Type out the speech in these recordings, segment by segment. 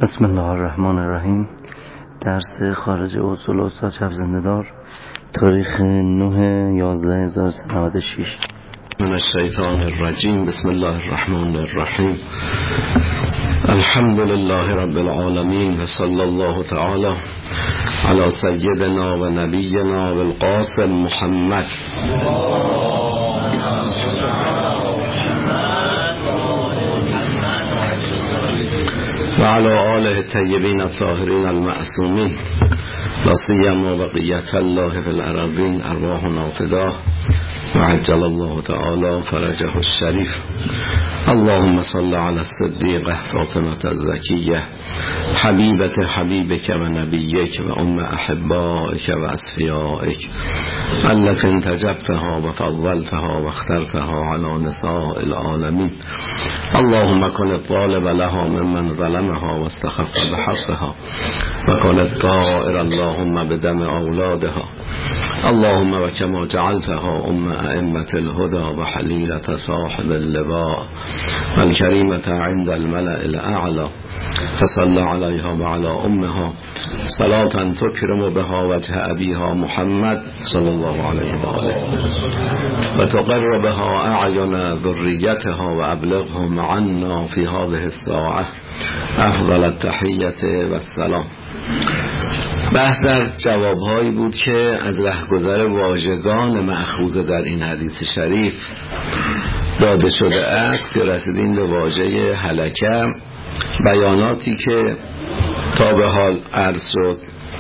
بسم الله الرحمن الرحیم. درس خارج اصول استاد شب زنده‌دار، تاریخ 9/11/1396. من الشیطان الرجیم. بسم الله الرحمن الرحیم. الحمد لله رب العالمین و صلی الله تعالی علی سیدنا و نبینا و القاسم محمد و علی آله الطیبین الطاهرین المعصومین لا سیما بقیة الله فی الارضین ارواحنا فداه و عجل الله تعالی فرجه الشریف. اللهم صل علی الصدیقه فاطمة الزکیه حبیبت حبیبک و نبیک و ام احبائک و اصفیائک التي انتجبتها و فضلتها و اخترتها علی نساء العالمین. اللهم کن الطالب لها ممن ظلمها و استخف بحقها و کن الطائر اللهم بدم اولادها. اللهم و کما جعلتها ام ائمة الهدى و حلیلة صاحب اللواء و الکریمة عند الملأ الاعلى فصل علیها و علی امها صلاة تکرم بها وجه ابیها محمد صلی الله علیه و آله و تقر بها اعین ذریتها و ابلغهم عنا فی هذه الساعه افضل التحیة و السلام. بحث در جوابهایی بود که از رهگذر واژگان مأخوذ در این حدیث شریف داده شده است که رسیدیم به واژه هلکه. بیاناتی که تا به حال عرض شد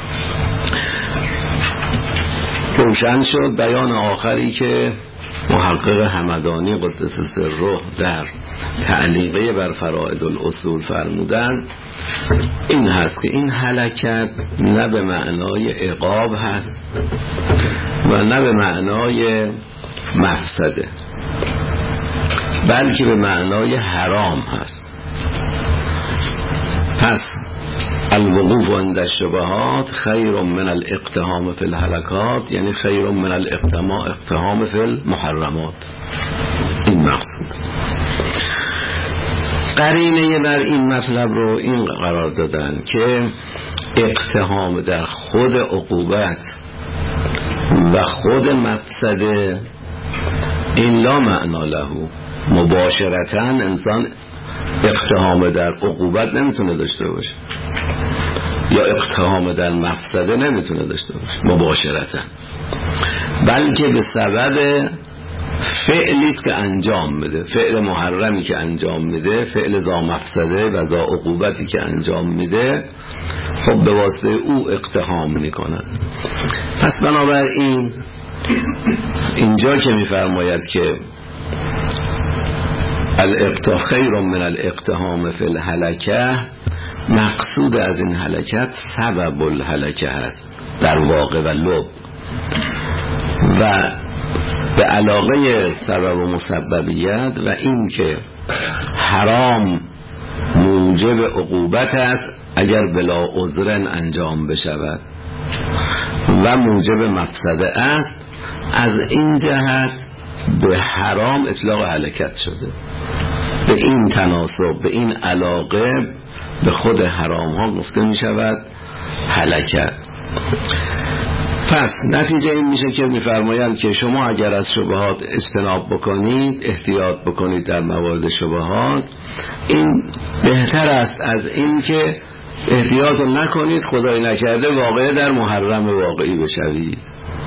روشن شد. بیان آخری که محقق همدانی قدس سره در تعلیقه بر فرائد الاصول فرمودن این هست که این هلکت نه به معنای عقاب هست و نه به معنای مفسده، بلکه به معنای حرام هست. پس الوقوف عند الشبهات خیر من الاقتحام فی الهلکات، یعنی خیر من الاقتحام فی المحرمات. این مقصود. قرینه بر این مطلب رو این قرار دادن که اقتحام در خود عقوبت و خود مفسده این لا معنا له. مباشرتا انسان اقتحام در عقوبت نمیتونه داشته باشه یا اقتحام در مفسده نمیتونه داشته باشه مباشرتا، بلکه به سبب فعلی که انجام میده، فعل محرمی که انجام میده، فعل ذا مفسده و ذا عقوبتی که انجام میده، خب به واسطه او اقتحام میکنن. پس بنابراین اینجا که میفرماید که الاقتحام خیر من الاقتحام فی الهلکه، مقصود از این هلکت سبب الهلکه هست در واقع و لب، و به علاقه سبب و مسببیت و این که حرام موجب عقوبت است اگر بلا عذرن انجام بشود و موجب مفسده است، از این جهت به حرام اطلاق هلکت شده. به این تناسب، به این علاقه به خود حرام ها گفته می شود هلکت. پس نتیجه این میشه که میفرمایند که شما اگر از شبهات اجتناب بکنید، احتیاط بکنید در موارد شبهات، این بهتر است از این که احتیاط نکنید، خدای نکرده واقعه در محرم واقعی بشوید.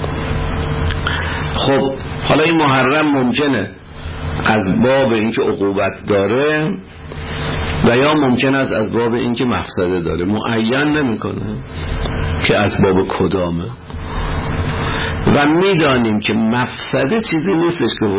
خب حالا این محرم ممکنه از باب اینکه عقوبت داره و یا ممکن است از باب اینکه مفسده داره، معین نمیکنه که از باب کدامه. و میدانیم که مفسده چیزی نیستش که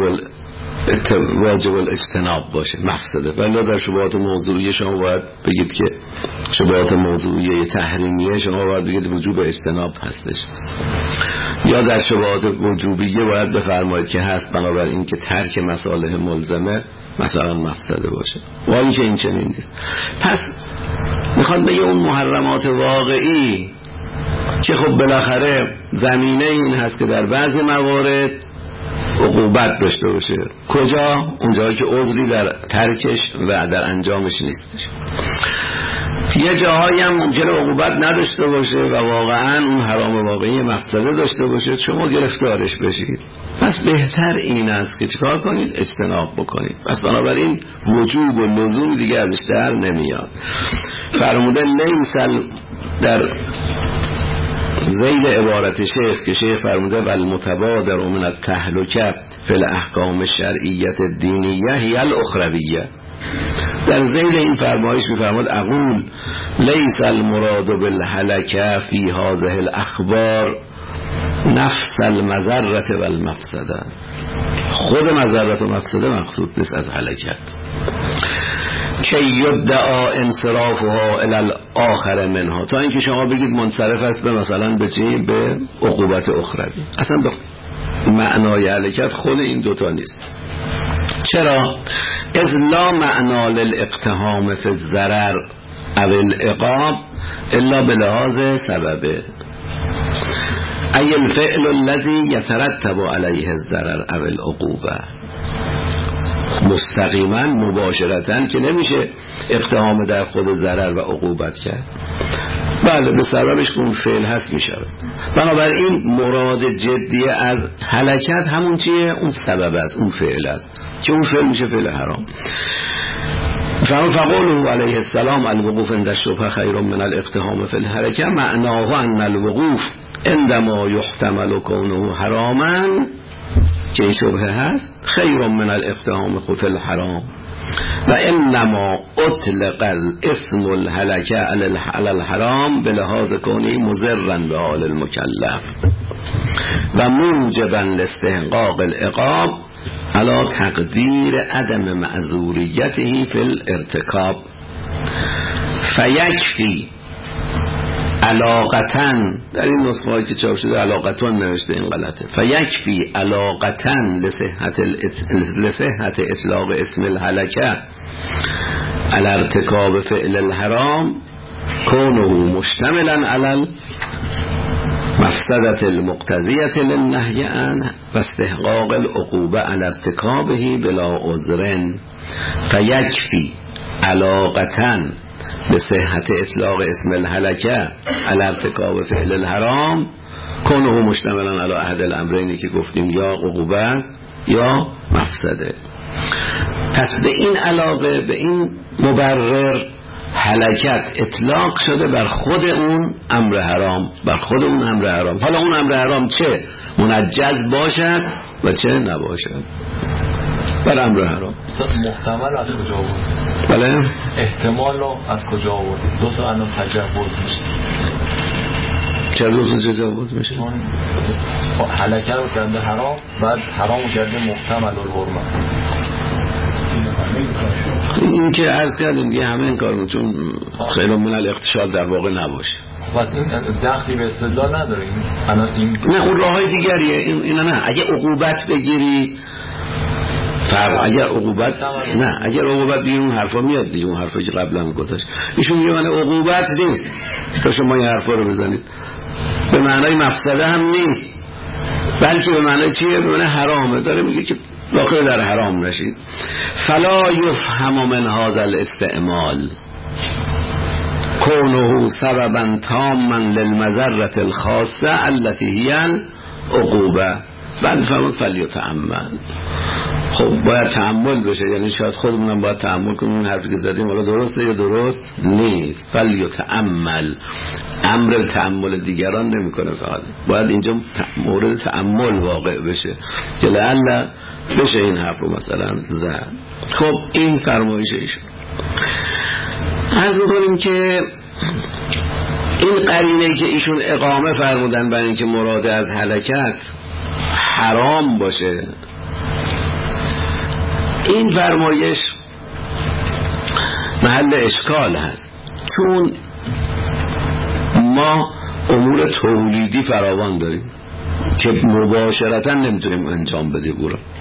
واجب الاجتناب باشه مفسده، ولی در شبهات موضوعیه شما باید بگید که شبهات موضوعیه تحریمیه شما باید بگید وجوب اجتناب هستش، یا در شبهات وجوبیه باید بفرمایید که هست، بنابراین که ترک مصالح ملزمه مثلا مفسده باشه، و این که این چنین نیست. پس میخواد بگه اون محرمات واقعی که خب بالاخره زمینه این هست که در بعضی موارد عقوبت داشته باشه. کجا؟ اونجایی که عذری در ترکش و در انجامش نیستش. یه جاهایی هم ممکنه عقوبت نداشته باشه و واقعا اون حرام واقعی مفسده داشته باشه، شما گرفتارش بشید. پس بهتر این است که چیکار کنید؟ اجتناب بکنید. پس بنابراین وجوب و لزوم دیگه ازش در نمیاد. فرموده لیسل در ذیل عبارت شیخ که شیخ فرموده والمتبادر من التهلکه فی الاحکام الشرعیه الدینیه هی الاخرویه. در ذیل این فرمایش می‌فرماد اقول لیس المراد بالهلكه فی هذه الاخبار نفس المضره والمفسده. خود مضرت و مفسده مقصود نیست از هلکت. که یدعا انصرافها الی الاخر منها، تا اینکه شما بگید منصرف است به مثلا به چی؟ به عقوبت اخروی. اصلا به معنای هلکت خود این دوتا نیست. چرا؟ اذ لا معنا للاقتحام فی الضرر او العقاب الا بلحاظ سببه، ای الفعل الذي يترتب علیه الضرر او العقوبه. مستقیما مباشرتا که نمیشه اقتحام در خود ضرر و عقوبت کرد. بله به سببش که اون فعل هست میشه. بنابراین مراد جدیه از هلکت همون چیه؟ اون سبب است، اون فعل است که اون فعل میشه فعل حرام. فقوله علیه السلام الوقوف عند الشبهه خیر من الاقتحام فی الهلکه معناه ان الوقوف عندما یحتمل کونه حراما، که این شبهه هست، خیر من الاقتحام فی الحرام و انما اطلق الاسم الهلکه علی الحرام بلحاظ کونه مضرا به حال المکلف و موجبا لاستحقاق العقاب علی تقدیر عدم معذوریته فی الارتکاب. فیکفی علاقتن، در این نسخه هایی که چاپ شده علاقتن نوشته، این غلطه. فیکفی علاقتن لصحت اطلاق اسم الهلکه علی ارتکاب فعل الحرام کونه مشتملا علی مفسدة المقتضیة للنهی عنه و استحقاق العقوبه علی ارتکابه بلا عذر. فیکفی علاقتن به صحت اطلاق اسم الهلکه علی ارتکاب فعل الحرام کنه مشتملا علی احد الامرینی که گفتیم، یا عقوبت یا مفسده. پس به این علاقه، به این مبرر هلکت اطلاق شده بر خود اون امر حرام، بر خود اون امر حرام. حالا اون امر حرام چه منجز باشد و چه نباشد بر امر حرام. محتمل از کجا بود؟ بله؟ احتمال رو از کجا بود؟ دو تا الان تجاوز میشه. چرا دو تا تجاوز میشه؟ چون هلکه رو کرده حرام، بعد حرام رو کرده محتمل الحرمه. این که عرض کردیم دیگه همه این کارمون، چون خیر من الاقتصاد در واقع نباشه. پس این دخلی به استدلال نداره. نه اون راههای دیگریه. اینا نه. اگه عقوبت بگیری اگر عقوبت نه، اگر عقوبت بیرون حرفا میاد دیگه، اون حرفا که قبلا گذاشت. ایشون میگه من عقوبت نیست تا شما این حرفا رو بزنید، به معنای مفسده هم نیست، بلکه به معنای چیه؟ به معنای حرامه. داره میگه که واقعا در حرام نشید. فلا یفهم من هذا الاستعمال کونه سببا تاما للمضرة الخاصه التي هي العقوبه. بعد فرمود فلیتأمل. خب باید تأمل بشه، یعنی شاید خودمونم باید تأمل کنیم این حرفی که زدیم حالا درسته یا درست نیست. فلیتأمل، امر تأمل دیگران نمیکنه، فقط باید اینجا مورد تأمل واقع بشه که لعل بشه این حرف رو مثلا زد. خب این فرمایش ایشون. عرض میکنیم که این قرینه که ایشون اقامه فرمودن برای اینکه مراد از هلکت حرام باشه، این فرمایش محل اشکال هست، چون ما امور تولیدی فراوان داریم که مباشرتا نمیتونیم انجام بدیم.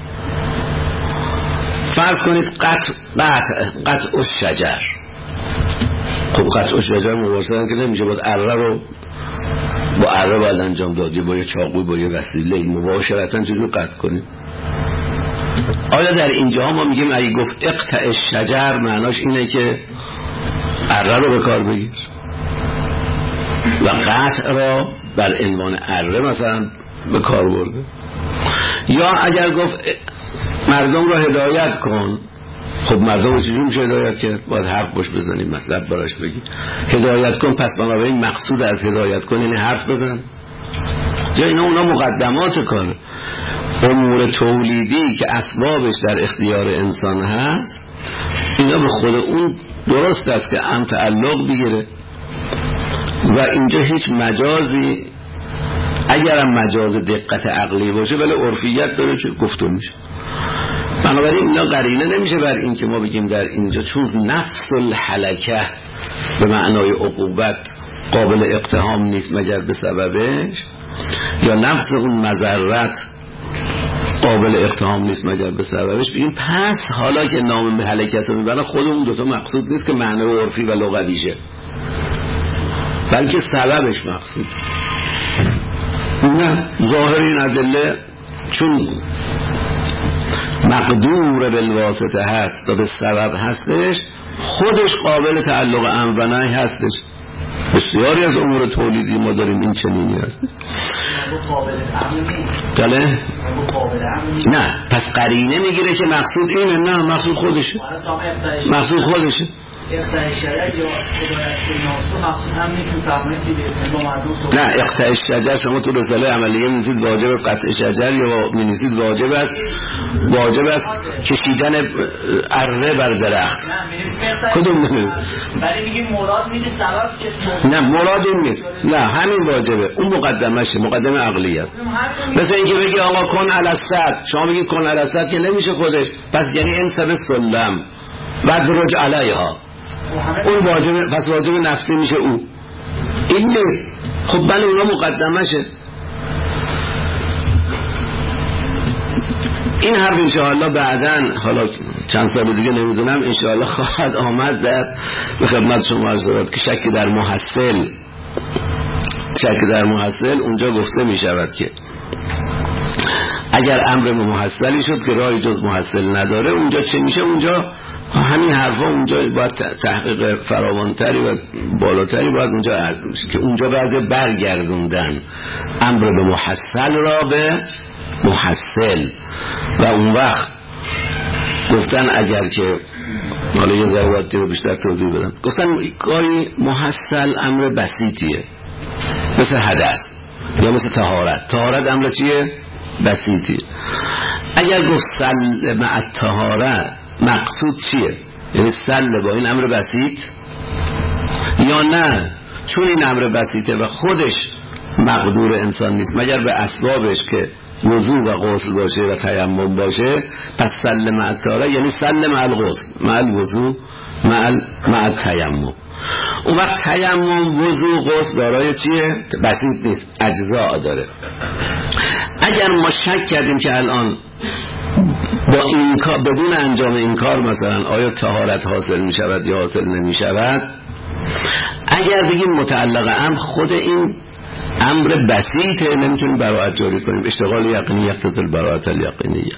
فرض کنید قطع الشجر. خب قطع الشجر مباشرتا که نمیشه، باید اره رو با اره باید انجام دادی، با یه چاقوی، با یه وسیله مباشرتا چجور قطع کنیم؟ آیا در اینجا ما میگیم اگه گفت اقطع الشجر معناش اینه که اره رو به کار بگیر و قطع را بر عنوان اره مثلا به کار برده. یا اگر گفت مردم را هدایت کن، خب مردم رو چجور میشه هدایت کرد؟ باید حرف باش بزنیم، مطلب براش بگی. هدایت کن، پس بنابراین مقصود از هدایت کن یعنی حرف بزن. یا اونا مقدمات کار. امور تولیدی که اسبابش در اختیار انسان هست، اینا به خود اون درست است که هم تعلق بگیره و اینجا هیچ مجازی، اگرم مجاز دقت عقلی باشه ولی عرفیت داره چه گفتون میشه. بنابراین اینا قرینه نمیشه بر این که ما بگیم در اینجا چون نفس الحلکه به معنای عقوبت قابل اقتحام نیست مگر به سببش، یا نفس اون مضرت قابل اقتحام نیست مگر به سببش، بگیم پس حالا که نام به حلکت رو میبرن خود اون دوتا مقصود نیست که معنای عرفی و لغویشه، بلکه سببش مقصود. نه، ظاهر این ادله چون مقدور بالواسطه هست و به سبب هستش، خودش قابل تعلق امر و نهی هستش. بسیاری از امور تولیدی ما داریم این چنینی هستش. بله؟ نه، پس قرینه میگیره که مقصود اینه. نه، مقصود خودشه. مقصود خودشه. نه، اقطاع شجر شما تو رساله عملیه می‌نویسید واجب است قطع شجر، یا می‌نویسید واجب است کشیدن اره بر درخت. کدوم می‌نویسید؟ ولی میگیم مراد میگه سبب که نه، مراد این نیست. نه، همین واجبه. اون مقدمشه، مقدمه عقلی است. مثل اینکه بگی آقا کن علی الصد، شما بگید کن علی الصد که نمیشه خودش، پس یعنی انسب سلم بعد رج علیها، اون واجب، پس واجب نفسی میشه او. این نیست. خب بله اونا مقدمشه. این حرف انشاءالله بعدن، حالا چند سال دیگه نمیدونم، انشاءالله خواهد آمد در به خدمت شما عرض شود که شک در محصل اونجا گفته میشود که اگر امر محصلی شد که رای جز محصل نداره، اونجا چه میشه؟ اونجا همین حرفا اونجا باید تحقیق فراوانتری و بالاتری باید اونجا عرض میشه که اونجا بعضی برگردوندن امر به محصل را به محصل و اون وقت گفتن اگر که حالا یه ضرورتی رو بیشتر توضیح بدم، گفتن کاری محصل امر بسیطیه مثل حدث یا مثل طهارت امر چیه؟ بسیطیه. اگر گفت سل مع الطهارت مقصود چیه؟ یعنی سل با این امر بسیط یا نه چون این امر بسیطه و خودش مقدور انسان نیست مگر به اسبابش که وضو و غسل باشه و تیمم باشه، پس سل مع الطهارت یعنی سل مع الغسل مع الوضو مع التیمم. اون وقت تیمم، وضو، غسل دارای چیه؟ بسیط نیست، اجزا داره. اگر ما شک کردیم که الان با این کار بدون انجام این کار مثلا آیا طهارت حاصل می شود یا حاصل نمی شود، اگر بگیم متعلق امر خود این امر بسیطه نمیتونیم براءت جاری کنیم، اشتغال یقینی یقتضی البراءة الیقینیه،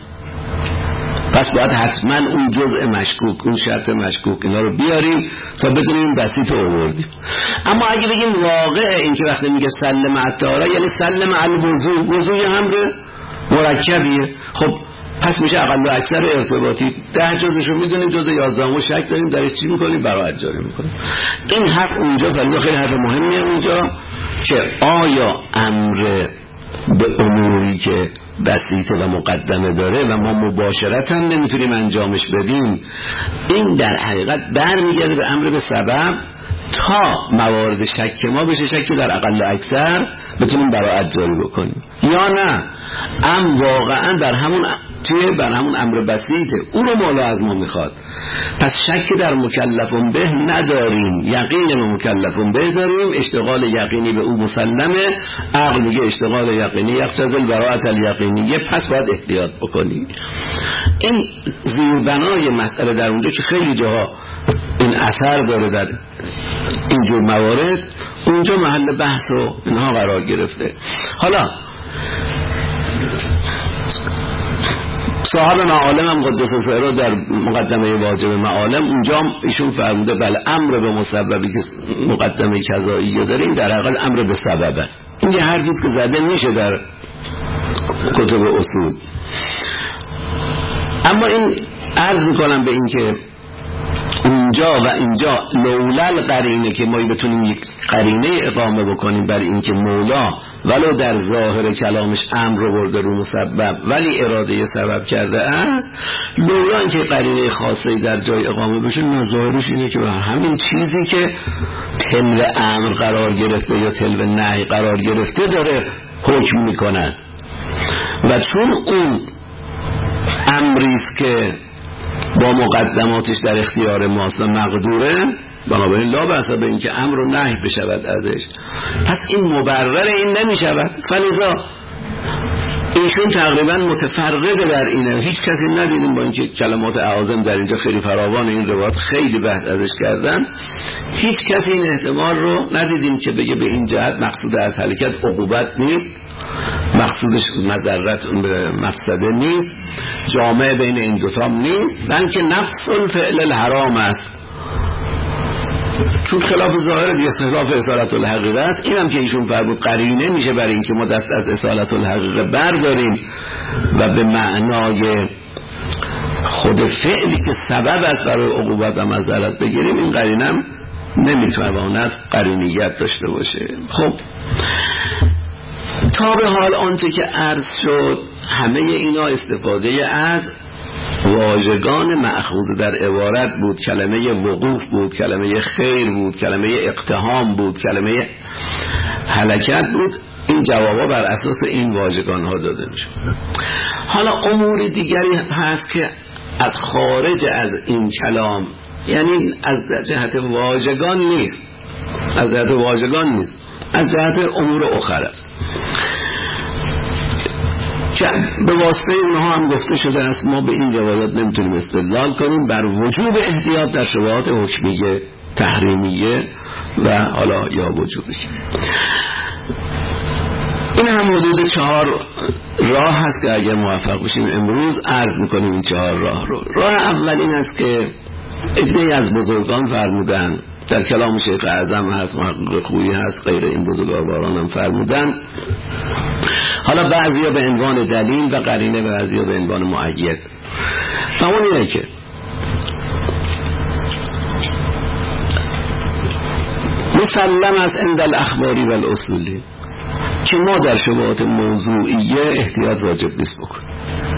پس باید حتما اون جزء مشکوک، اون شرط مشکوک اینا رو بیاریم تا بدونیم این بسیط رو آوردیم. اما اگه بگیم واقع این که وقتی میگه سل مع الطهارة یعنی سل مع الوضو، وضو یه امر مرکبیه، خب پس میشه اقل و اکثر ارتباطی 10 جزشو میدونیم، جزء 11 شک داریم درش چی میکنیم؟ براءت جاری میکنیم. این حرف اونجا ولی خیلی حرف مهمیه اونجا که آیا امر به اموری که بسیطه و مقدمه داره و ما مباشرتا نمیتونیم انجامش بدیم، این در حقیقت برمیگرده به امر به سبب تا موارد شک ما بشه شک در اقل و اکثر بتونیم براءت جاری بکنیم، یا نه واقعا بر همون امر بسیطه او رو مولا از ما میخواد، پس شک در مکلفون به نداریم، یقین مکلفون به داریم، اشتغال یقینی به او مسلمه، عقل میگه اشتغال یقینی یقتضی البراءة الیقینیه، پس باید احتیاط بکنیم. این زیربنای مسئله در اونجا که خیلی جاها این اثر داره در اینجور موارد، اونجا محل بحث و اینها قرار گرفته. حالا صاحب معالم هم قدس سره در مقدمه واجب معالم اونجا ایشون فرموده بله امر به مسببی که مقدمه کذایی داریم در حقیقت امر به سبب است. این یه حرفی است که زده میشه در کتب اصول. اما این عرض میکنم به این که اونجا و اینجا لولل قرینه که ما بتونیم یک قرینه اقامه بکنیم برای اینکه مولا ولو در ظاهر کلامش امر رو برده رو مسبب ولی اراده سبب کرده است، لولا اینکه قرینه خاصی در جای اقامه بشه ظاهرش اینه که همین چیزی که تلو امر قرار گرفته یا تلو نهی قرار گرفته داره حکم میکنه و چون اون امریست که با مقدماتش در اختیار ماست و مقدوره، بنابراین لا بأس به این که امر و نهی بشود ازش، پس این مبرر این نمیشود. فلذا ایشون تقریبا متفرقه در اینه. هیچ کسی ندیدیم با اینکه کلمات اعاظم در اینجا خیلی فراوان این روایات خیلی بحث ازش کردن، هیچ کسی این احتمال رو ندیدیم که بگه به این جهت مقصود از حرکت عقوبت نیست، مقصودش مضرت مفسده نیست، جامع بین این دوتا نیست، بلکه نفس الفعل الحرام است. چون خلاف ظاهر دیگه خلاف اصالت الحقیقه است. اینم که ایشون فرمود قرینه میشه برای اینکه ما دست از اصالت الحقیقه برداریم و به معنای خود فعلی که سبب است برای عقوبت و مضرت بگیریم، این قرینم نمیتونه بماند قرینیت داشته باشه. خب تا به حال آنچه که عرض شد همه اینا استفاده از واژگان مأخوذ در عبارت بود. کلمه وقوف بود، کلمه خیر بود، کلمه اقتحام بود، کلمه حرکت بود. این جوابا بر اساس این واژگان ها داده میشه. حالا امور دیگری هست که از خارج از این کلام، یعنی از جهت واژگان نیست، از جهت جهت امور اخر است که به واسطه اونها هم گفته شده است ما به این روایات نمیتونیم استدلال کنیم بر وجوب احتیاط در شبهات حکمیه تحریمیه و حالا یا وجوبش. این هم حدود 4 راه هست که اگر موفق بشیم امروز عرض میکنیم این 4 راه رو. راه اول این است که عده‌ای از بزرگان فرمودن، در کلام شیخ اعظم هست، محقق خویی هست، غیر این بزرگواران هم فرمودن، حالا بعضیا به عنوان دلیل و قرینه، بعضیا به عنوان مؤید. و اون اینه که مسلم است عند الاخباری و الاصولی که ما در شبهات موضوعیه احتیاط واجب نیست بکنیم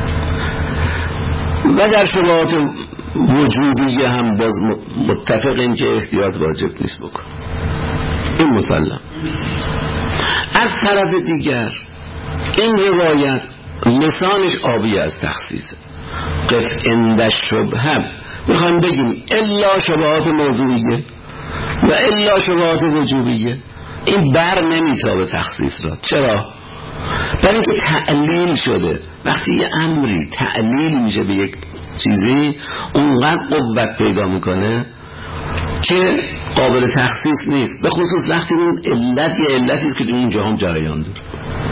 و در شبهات وجوبیه هم باز متفقیم که احتیاط واجب نیست بکنیم. این مسلم. از طرف دیگر این روایت لسانش آبی از تخصیصه. قف عند شبهه میخوایم بگیم الا شبهات موضوعیه و الا شبهات وجوبیه، این بر نمیتابه تخصیص را. چرا؟ برای اینکه تعلیل شده. وقتی یه امری تعلیل میشه به یک چیزی اونقدر قوت پیدا میکنه که قابل تخصیص نیست، به خصوص وقتی اون علت یه علتیست که اونجا هم جریان داره.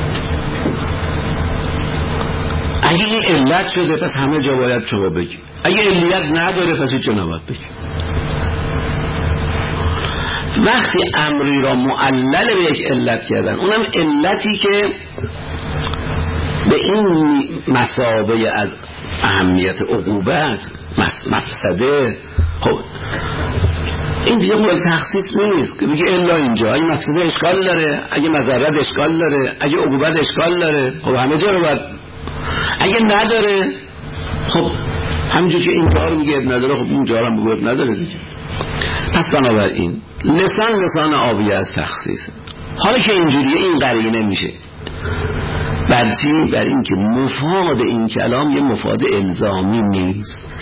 اگه این علت شده پس همه جا باید شما بگی، اگه علیت نداره پس هیچ جا نباید بگی. وقتی امری را معلل به یک علت کردن، اونم علتی که به این مثابه از اهمیت عقوبت مفسده، خب این دیگه قابل تخصیص نیست که بگی الا اینجا. اگه مفسده اشکال داره، اگه مضرت اشکال داره، اگه عقوبت اشکال داره، خب همه جا رو باید. اگه نداره خب همینجور که اینجا رو میگه نداره، خب اونجا رو هم بگه نداره دیگه. پس بنابراین لسان آبی از تخصیص. حالا که اینجوریه این قرینه میشه بر چی؟ بر این که مفاد این کلام یه مفاد الزامی نیست.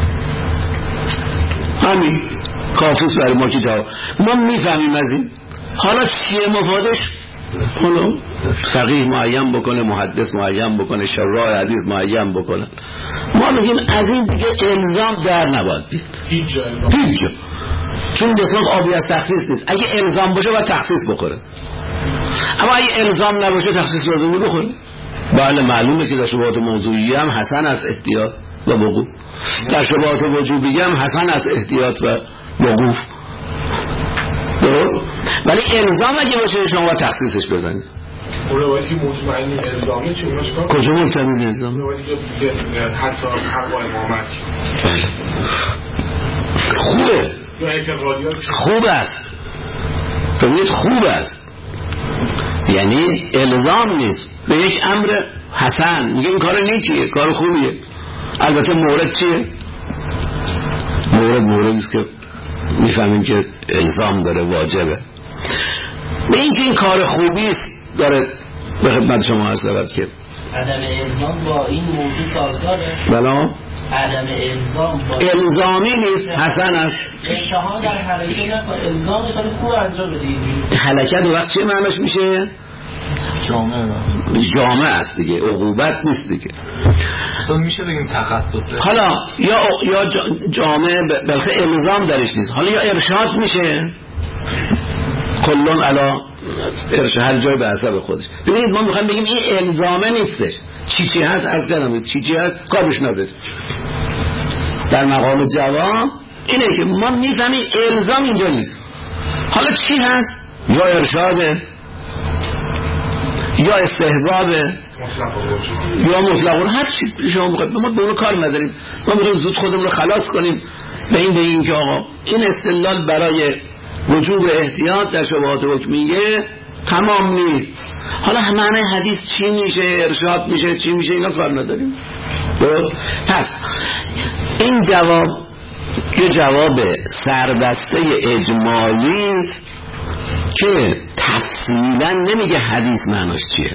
همین کافیست برای ما که جواب ما میفهمیم از این. حالا چیه مفادش؟ حالا فقیه معین بکنه، محدث معین بکنه، شراح حدیث معین بکنه. ما میگیم از این دیگه الزام در نباید بیاد هیچ جا، چون لسان آبی از تخصیص نیست. اگه الزام باشه باید تخصیص بخوره، اما اگه الزام نباشه تخصیص لازم بخوره. بله معلومه که در شبهات موضوعی هم حسن از احتیاط و وقوف، در شبهات وجوبی هم حسن از احتیاط و وقوف. درست؟ ولی الزام اگه باشه شما باید تخصیصش بزنید. اون روایتی مطمئنی الزامی چی اوناش کار؟ کجا مطمئنی الزامی؟ روایتی که حتی حق و امامت خوبه، یا اعتقادیات خوب است، ببینید خوب است، یعنی الزام نیست، به یک امر حسن میگه این کار نیکیه، کار خوبیه. البته مورد چیه؟ موردی است که میفهمیم که الزام داره، واجبه. به این که این کار خوبی است داره به خدمت شما عرض شود که عدم الزام با این موضوع سازگاره. بلا عدم الزام با الزامی نیست، حسن است. اشتها در حرکت نه با الزام کار خوب انجام بدید. حرکت وقت چه معنیش میشه؟ جامعه است دیگه، عقوبت نیست دیگه. اصلا میشه بگیم تخصصه. حالا یا جامعه بلکه الزام درش نیست، حالا یا ارشاد میشه، کلون علا ارشاد، هر جای به حسب خودش. ببینید ما میخوایم بگیم این الزامه نیستش، چی هست از کلمه چی هست کارش نداره. در مقام جواب اینه که ما میفهمیم الزام اینجا نیست. حالا چی هست؟ یا ارشاده، یا استحبابه، یا مطلقون، هر چی شما بخواید. ما به اون کار نداریم، ما میخوایم زود خودمون رو خلاص کنیم به این که آقا این استدلال برای وجوب احتیاط در شبهات حکمیه تمام نیست. حالا معنی حدیث چی میشه، ارشاد میشه، چی میشه، اینا کار نداریم. درست؟ پس این جواب یه جواب سربسته اجمالی است که تفصیلا نمیگه حدیث معناش چیه،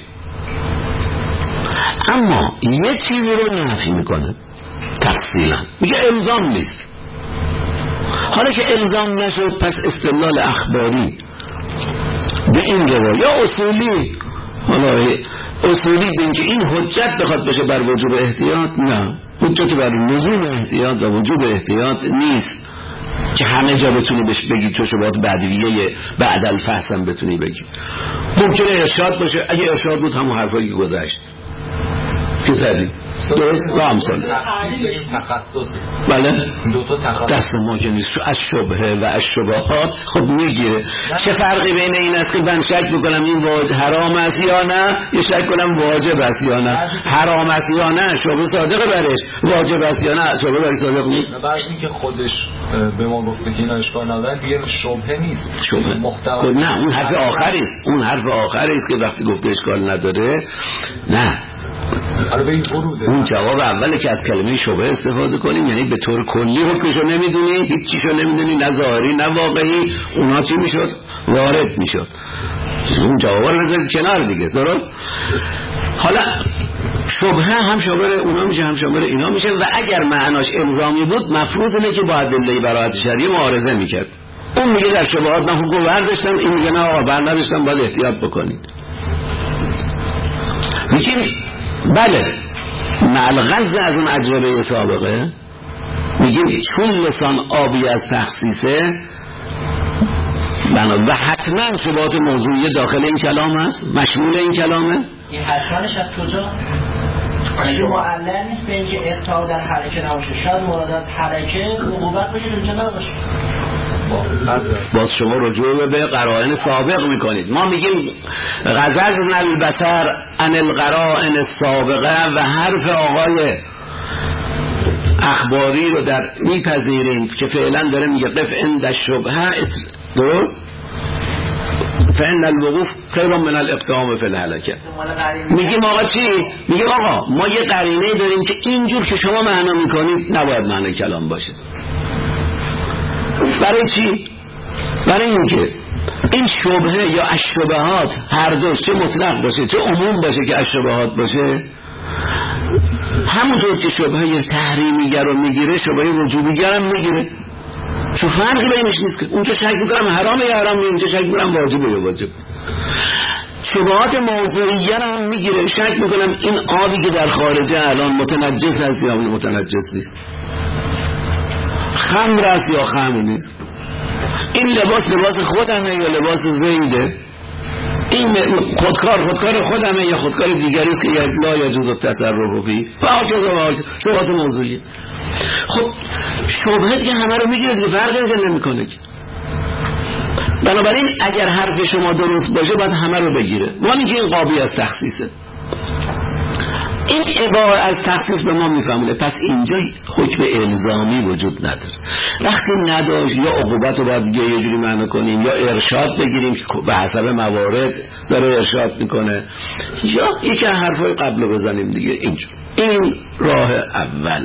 اما یه چیزی رو نفی میکنه تفصیلا، میگه الزام نیست. حالا که الزام نشد پس استدلال اخباری به این روایت یا اصولی، حالا اصولی به اینکه این حجت بخواد بشه بر وجوب احتیاط، نه، حجت بر لزوم احتیاط و وجوب احتیاط نیست که همه جا بتونی بهش بگی، تو شبهات بدویه بعد الفحص بتونی بگی. ممکنه ارشاد باشه، اگه ارشاد بود همون حرفایی که گذشت که زدی درست و امثال. بله دست ما که نیست، از شبهه و از شبهات خب میگیره. چه فرقی بین این است که من شک بکنم این حرام است یا نه، یا شک کنم واجب است یا نه. حرام است یا نه شبهه صادقه برش، واجب است یا نه شبهه برش صادق نیست. بعد اینکه خودش به ما گفته که اینا اشکال نداره دیگه شبهه نیست، شبهه محتوا. نه اون حرف آخری است، اون حرف آخری است که وقتی گفته اشکال نداره. نه اون جواب اوله که از کلمه شبهه استفاده کنیم، یعنی به طور کلی حکمشو نمیدونی، هیچ چیشو نمیدونی، نه ظاهری نه واقعی، اونا چی میشد؟ وارد میشد. اون جواب رو بذارید کنار دیگه. درست؟ حالا شبهه هم شامل اونا میشه هم شامل اینا میشه، و اگر معناش الزامی بود مفروض اینه که با ادله براءت شرعی معارضه میکرد. اون میگه در شبهات من حکم برداشتم، این میگه نه آقا برداشتم، باید احتیاط بکنید. میگیم بله ملغز از اون اجربه سابقه، میگیم چون لسان آبی از تخصیصه و حتما شبهات موضوعی داخل این کلام هست، مشمول این کلامه. این حتمانش از کجاست؟ اگه معلل نیست به اینکه اقتضا در حرکه نباشه، شاید مراد از حرکه عقوبت باشه اینجا نباشه. باز شما رجوع به قرائن سابق میکنید. ما میگیم غضضنا البصر عن القرائن السابقه و حرف آقای اخباری رو در میپذیریم که فعلا داره میگه قف عند الشبهه. درست؟ فإن الوقوف خیر من الاقدام فی الهلکه. میگیم آقا چی؟ میگیم آقا ما یه قرینه داریم که اینجور که شما معنا میکنید نباید معنی کلام باشه. برای چی؟ برای اینکه این شبهه یا الشبهات هر دو چه مطلق باشه چه عموم باشه که الشبهات باشه، همونطور که شبهه تحریمیگر رو میگیره شبهه وجوبیگر هم میگیره، چون فرقی بینش نیست که اونجا شک میکنم حرامه یا حرام، اینجا شک میکنم واجبه یا واجب. شبهات موضوعیگر هم میگیره، شک میکنم این آبی که در خارجه الان متنجس هست یا متنجس نیست، خمر است یا خمر نیست، این لباس خودمه یا لباس زیده، این خودکار خودمه یا خودکار دیگری است که لا یجوز التصرف فیه و شبهات موضوعی. خب شبهه دیگه همه رو میگیره دیگه، فرقی نمیکنه. بنابراین اگر حرف شما درست باشه باید همه رو بگیره، ولی که این قابل از تخصیصه. این عبارت از تخصیص به ما میفهمونه. پس اینجا حکم الزامی وجود نداره. وقتی نداشت یا عقوبت رو باید یه جوری معنی کنیم یا ارشاد بگیریم که به حسب موارد داره ارشاد میکنه، یا یکی از حرفای قبل رو بزنیم دیگه. اینجور این راه اول.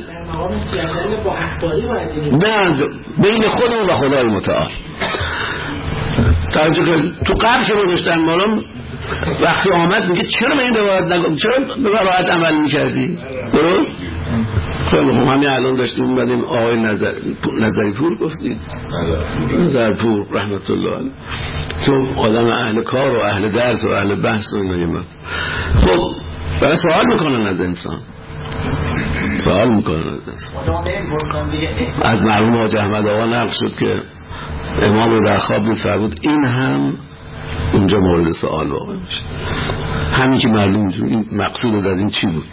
نه بین خودمون و خدای متعال. تو قبل که بودشتن مالم وقتی آمد میگه چرا من این روایت نگم، چرا به روایت عمل میکردی؟ درست؟ خیلی همین الان داشتیم بدیم آقای نظری پور گفتید، نظر پور رحمت الله علیه، تو آدم اهل کار و اهل درس و اهل بحث و اینا یه مرد. خب برای سوال میکنن از انسان، سوال میکنن از انسان. از مرحوم حاج احمد آقا نقل شد که امام رو در خواب دید فرمود این هم اونجا مورد سوال واقع میشه. همین که معلوم شد این مقصود از این چی بود.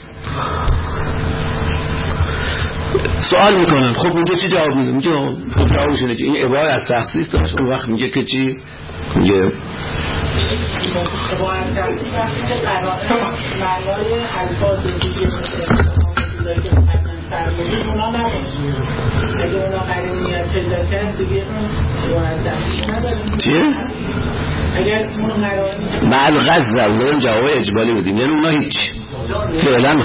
سوال میکنن خب اونجا چی جواب میده؟ میگه خب جوابش اینه که این عبارت از تخصیص داشت. اون وقت میگه که چی؟ میگه چیه؟ بعد غزه اون جواب اجبالی بودیم، یعنی اونا هیچ فعلا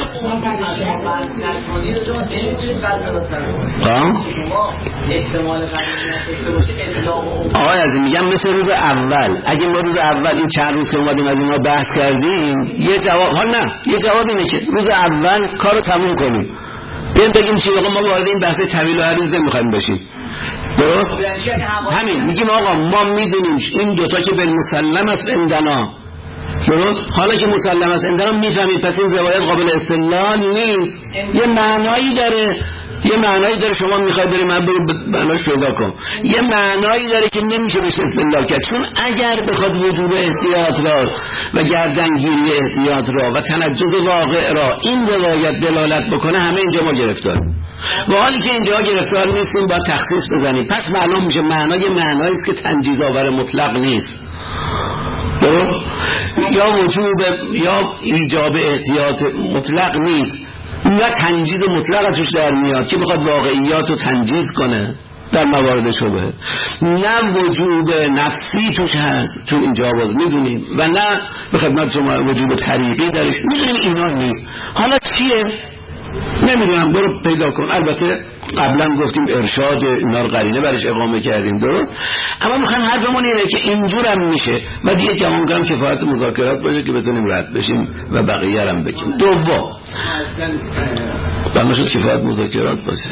آقای عزیز میگم مثل روز اول، اگه ما روز اول این چند روز که اومدیم از اینا بحث کردیم یه جواب ها نه، یه جواب اینه که روز اول کارو تموم کنیم بیایم بگیم چی آقا ما وارد این بحث طویل و عریض نمیخوایم بشیم. درست؟ همین میگیم آقا ما میدونیم این دوتا که بالمسلم است عندنا، درست؟ حالا که مسلم است عندنا میفهمیم پس این روایت قابل استدلال نیست، یه معنایی داره، یه معنایی داره. شما میخواید بریم من برو معناش پیدا کن، یه معنایی داره که نمیشه بهش استدلال کرد، چون اگر بخواد وجوب احتیاط را و گردنگیری احتیاط را و تنجز واقع را این روایت دلالت بکنه همه اینجا ما گرفتاریم. و حالی که اینجا گرفتار نیستیم با تخصیص بزنیم، پس معلوم میشه معنای معنایی است که تنجیز آور مطلق نیست. درست؟ یا وجوب یا ایجاب احتیاط مطلق نیست، یا تنجیز مطلق توش در میاد که بخواد واقعیات رو تنجیز کنه در موارد شبهه، نه وجوب نفسی توش هست چون اینجا باز میدونیم، و نه به خدمت شما وجوب طریقی درش میدونیم اینا نیست. حالا چیه؟ نمیدونم، برو پیدا کن. البته قبلا گفتیم ارشاد اینا رو قرینه برش اقامه کردیم، درست؟ اما میخوایم حرفمون اینه که اینجور هم میشه و دیگه کمانکم کفایت مذاکرات باشه که بتونیم رد بشیم و بقیه هم بگیم. دوم برمشون کفایت مذاکرات باشه.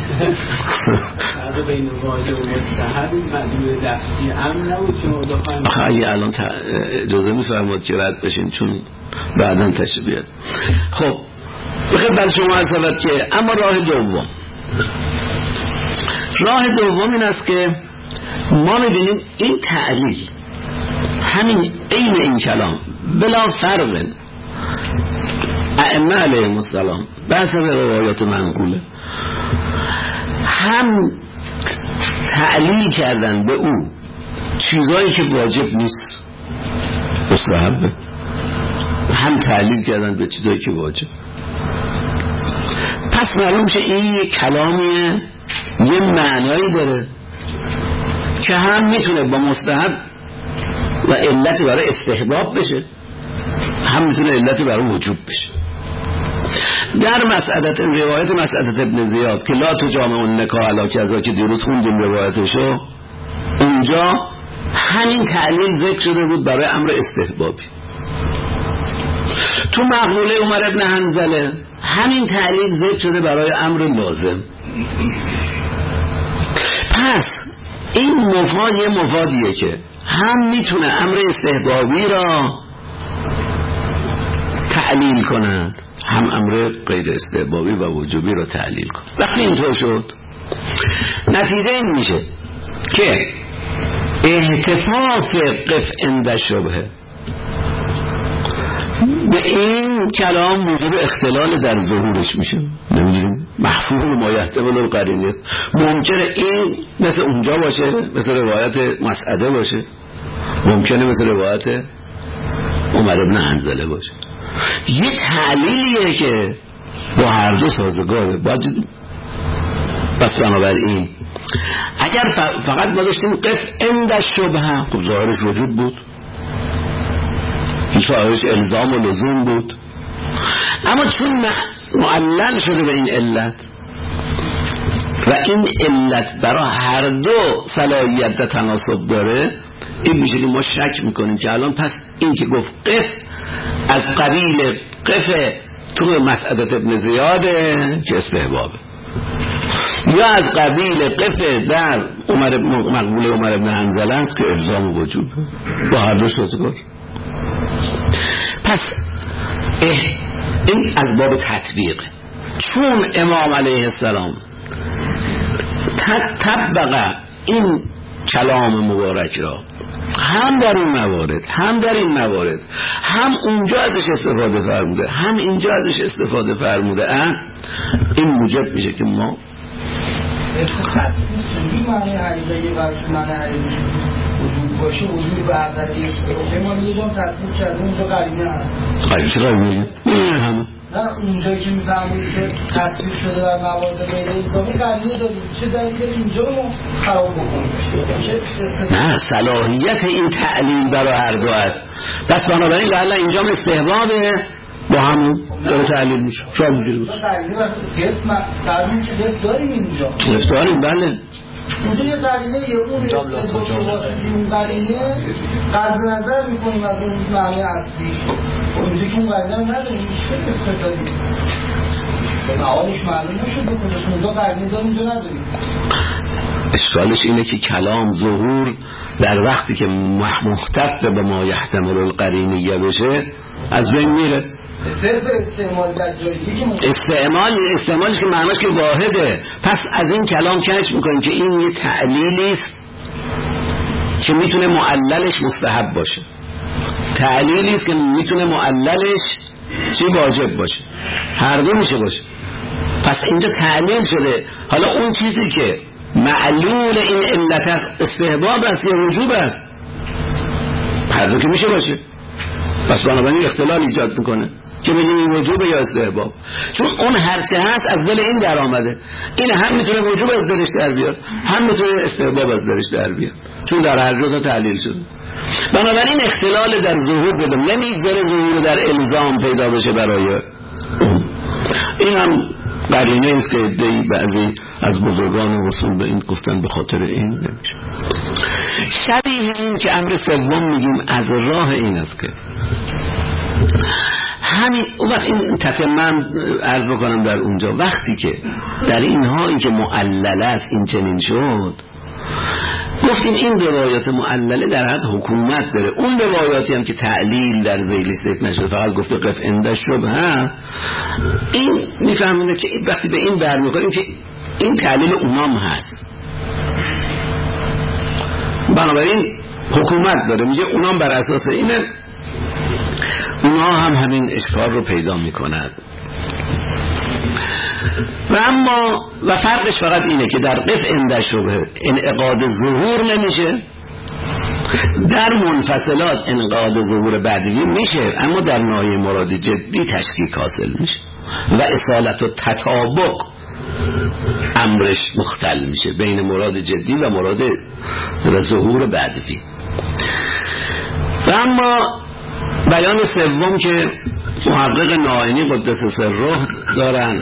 بین واجب و مستحب مدلول لفظی هم نبود که ما بخوایم خیلی الان اجازه میفرماد که رد بشین چون بعداً تشریف بیاد. خب بخیر بر شما عرض که اما راه دوم این است که ما میبینیم این تعلیل همین عین این کلام بلا فرق ائمه علیهم السلام بحث به روایات منقوله هم تعلیل کردن به او چیزایی که واجب نیست مستحبه، هم تعلیل کردن به چیزایی که واجب. پس معلوم میشه این یک کلامیه، یه معنایی داره که هم میتونه با مستحب و علت برای استحباب بشه، هم میتونه علت برای وجوب بشه. در مسعدت روایت مسعدت ابن زیاد که لا تجامع النکاح علی کذا که دیروز خوندیم روایتشو، اونجا همین تعلیل ذکر شده بود برای امر استحبابی. تو مقوله عمر ابن حنظله همین تعلیل ذکر شده برای امر لازم. پس این مفاد یه مفادیه که هم میتونه امر استحبابی را تعلیل کنه، هم امر غیر استحبابی و وجوبی را تعلیل کنه. وقتی اینطور شد نتیجه این میشه که احتفاف قف عند شبهه به این کلام موجب اختلال در ظهورش میشه. نمیدونیم محفوظ ما یحتمل القرینه، ممکنه این مثل اونجا باشه، مثل روایت مسعده باشه، ممکنه مثل روایت عمر بن حنظله باشه. یه تعلیلیه که با هر دو سازگاره. بس بنابراین اگر فقط ما داشتیم قف عند شبهه، خب ظاهرش وجود بود، ظاهرش الزام و لزوم بود، اما چون معلل شده به این علت و این علت برای هر دو صلاحیت تناسب داره، این میشه که ما شک میکنیم که الان پس این که گفت قف از قبیل قف تو مسعدت ابن زیاده که استحبابه، یا از قبیل قف در مقبول عمر ابن حنظله است که الزام وجوب. با هر دو سازگار. پس این از باب تطبیقه. چون امام علیه السلام طبق این کلام مبارک را هم در اون موارد هم در این موارد، هم اونجا ازش استفاده فرموده هم اینجا ازش استفاده فرموده است، این موجب میشه که ما معنی علیه و معنی علیه وجود باشه، وجود به اولیه ما یه جام تطبیق کرده اونجا قرینه هست. خیلی چرا میگه؟ نه اونجایی که میفهمید که تطبیق شده در موارد غیر الزامی قرینه داریم، چه دلیل اینجا رو خراب بکنیم؟ نه، صلاحیت این تعلیل برای هر دو است. پس بنابراین لعل اینجا استحبابه با همون داره تعلیل میشه. شاید اینجوری باشه. قرینه که گفت داریم اینجا. گفت داریم، بله. اونجا یه قرینه، یه اون قرینه قرض نظر میکنیم از اون معنی اصلیش. اونجا که اون قرینه نداریم، هیچ فکر استفادیم معالش معلوم نشد بکنش. اونجا قرینه داریم، اونجا نداریم. اشکالش اینه که کلام ظهور در وقتی که محتف به ما یحتمل القرینیه بشه از بین میره. استعمالش که معناش که واحده. پس از این کلام کش میکنیم که این یه تعلیلی است که میتونه معللش مستحب باشه، تعلیلی است که میتونه معللش چی واجب باشه، هر دو میشه باشه. پس اینجا تعلیل شده. حالا اون چیزی که معلول این علت است استحباب است یا وجوب است، هر دو که میشه باشه. پس بنابراین اختلال ایجاد میکنه که بگیم وجوب یا استحباب، چون اون هر چه هست از دل این در آمده. این هم میتونه وجوب از دلش در بیاد، هم میتونه استحباب از دلش در بیاد، چون در هر دو تعلیل شده. بنابراین اختلال در ظهور بدم نمیگذاره ظهور در الزام پیدا بشه برای این. هم قرینه است که بعضی از بزرگان رسول به این گفتن به خاطر این نمیشه. شبیه این که امر سوم میگیم از راه این است که همین اون وقت این تتمم عرض بکنم در اونجا، وقتی که در اینهایی که معلل است این چنین شد، گفتیم این روایات معلله در حد حکومت داره. اون روایاتی هم که تعلیل در ذیل ذکر نشده، فقط گفته قف عند شبهه، این میفهمونه که وقتی به این برمیخوریم که این تعلیل اونام هست، بنابراین حکومت داره. میگه اونام بر اساس اینه، اونا هم همین اشکال رو پیدا میکنند. و اما و فرقش فقط اینه که در قف عند شبهه انعقاد ظهور نمیشه، در منفصلات انعقاد ظهور بعدی میشه، اما در ناحیه مراد جدی تشکیک حاصل میشه و اصالت و تطابق امرش مختل میشه بین مراد جدی و مراد ظهور بعدی. و اما بیان سوم که محقق نائینی قدس سره دارن،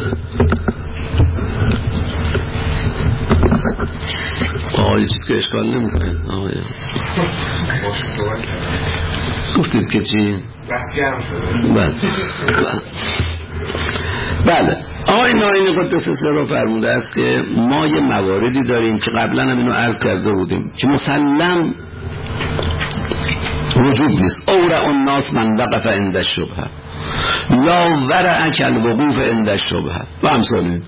یه چیز که اشکال نمیکنه. گفتید که چی؟ بله. آقای نائینی قدس سره فرموده است که ما یه مواردی داریم که قبلا هم اینو عرض کرده بودیم که مسلم وجود نیست. اورع الناس من وقف عند الشبهه لا ورع کالوقوف عند الشبهه و امثال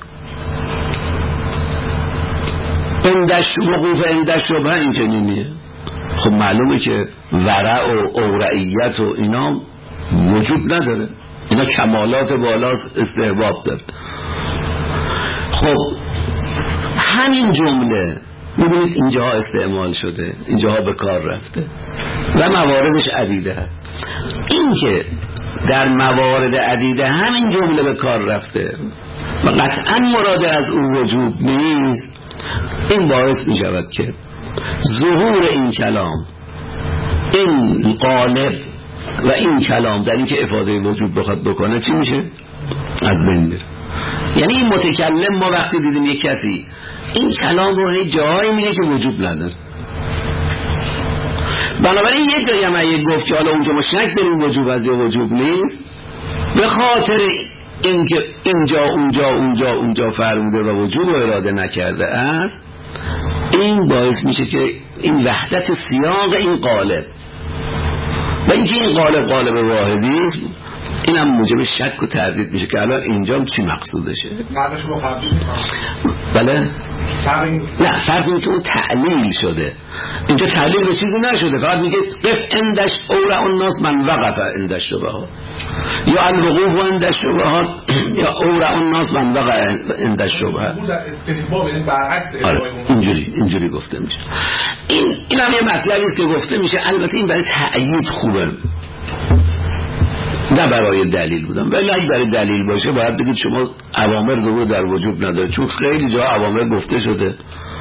وقوف عند الشبهه اینجنینیه. خب معلومه که ورع و اورعیت و اینا وجود نداره، اینا کمالات بالاست، استحباب داره. خب همین جمله میبینید اینجاها استعمال شده، اینجاها به کار رفته و مواردش عدیده هست. این که در موارد عدیده همین جمله به کار رفته و قطعا مراد از اون وجوب نیست، این باعث میشود که ظهور این کلام، این قالب و این کلام در این که افاده وجوب بخواد بکنه چی میشه؟ از بین میره. یعنی این متکلم، ما وقتی دیدیم یک کسی این کلام رو هی جایی میگه که وجوب نداره، بنابراین یک جایی هم گفت که حالا اونجا ما شک داریم وجوب از یا وجوب نیست، به خاطر اینکه اونجا فرموده و وجوب رو اراده نکرده است، این باعث میشه که این وحدت سیاق این قالب و اینکه این قالب واحدی است، این هم موجب شک و تردید میشه که الان اینجا چی مقصودشه. معنیش با قبلی بله؟ نه، فرق این که اون تعلیل شده، اینجا تعلیل به چیزی نشده، فقط میگه قف اندش اورع الناس من وقف اندش شبهات، یا الوقوف اندش شبهات یا اورع الناس من وقف اندش شبهات. آره اینجوری گفته میشه. این هم یه مطلبی است که گفته میشه، البته این برای تأیید خوبه نه برای دلیل بودم، ولی اگه برای دلیل باشه باید بگید شما اوامر رو در وجوب نداره، چون خیلی جا اوامر گفته شده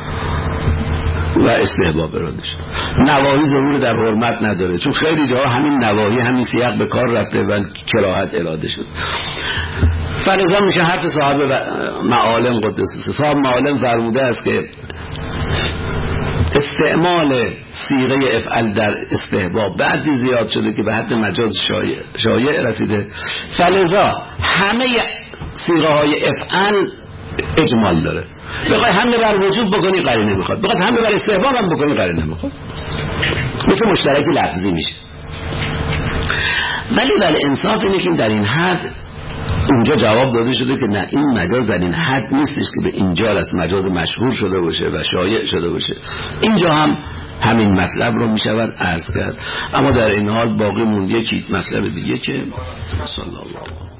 و استحباب اراده شده. نواهی ضرور در حرمت نداره، چون خیلی جا همین نواهی همین سیاق به کار رفته و کراهت اراده شد. فلذا میشه حرف صاحب معالم قدس صاحب معالم فرموده است که استعمال صیغه افعل در استحباب بعدی زیاد شده که به حد مجاز شایع رسیده، فلذا همه صیغه های افعل اجمال داره. بخوای حمله بر وجوب بکنی قرینه میخواد، بخواد حمله بر استحباب هم بکنی قرینه میخواد، مثل مشترک لفظی میشه. ولی انصاف اینه که در این حد اونجا جواب داده شده که نه، این مجاز در این حد نیستش که به اینجا از مجاز مشهور شده باشه و شایع شده باشه. اینجا هم همین مطلب رو میشود عرض کرد، اما در این حال باقی مونده یک مطلب دیگه که صلی الله علیه